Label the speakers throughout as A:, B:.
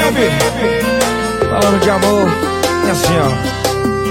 A: baby. Falando de amor, é assim, ó.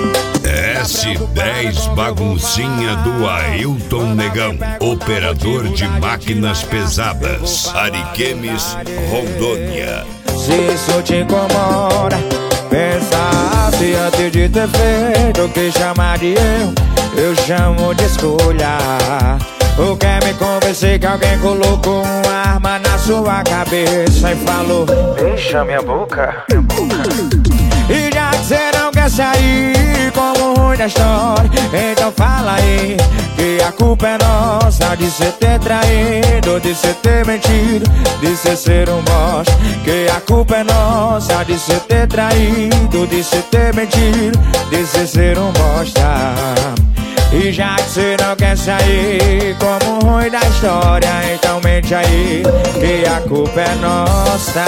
B: S10 Baguncinha do Ailton Negão, operador de máquinas pesadas, Ariquemes, Rondônia.
A: Se isso te incomoda, pensasse antes de ter feito o que chamar de erro, eu chamo de escolha. Ou quer me convencer que alguém colocou uma arma na sua cabeça e falou: deixa minha boca. E já que cê não quer sair como ruim da história, então fala aí que a culpa é nossa de cê ter traído, de cê ter mentido, de cê ser um bosta. Que a culpa é nossa de cê ter traído, de cê ter mentido, de cê ser um bosta. E já que cê não quer sair como ruim da história, então mente aí que a culpa é nossa.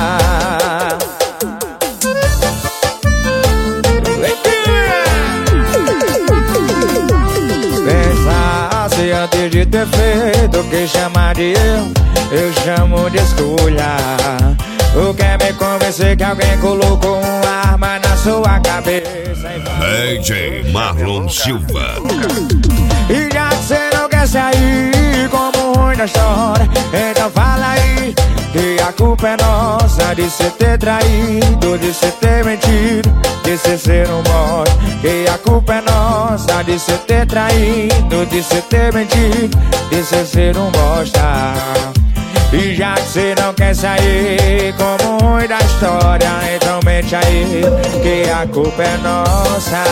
A: Pensasse antes de ter feito o que chamar de erro, eu chamo de escolha. Ou quer me convencer que alguém colocou uma arma na sua cabeça e
B: DJ Marlon Silva.
A: E já que cê não quer sair como ruim da história, então fala aí que a culpa é nossa de cê ter traído, de cê ter mentido, de cê ser um bosta. Que a culpa é nossa de cê ter traído, de cê ter mentido, de cê ser um bosta. E já que cê não quer sair como ruim da história, então mente aí que a culpa é nossa.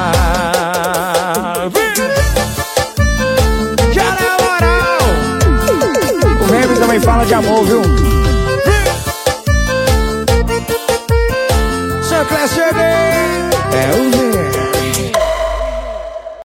A: Já na moral, o Remis também fala de amor, viu? Sou Classe cheguei.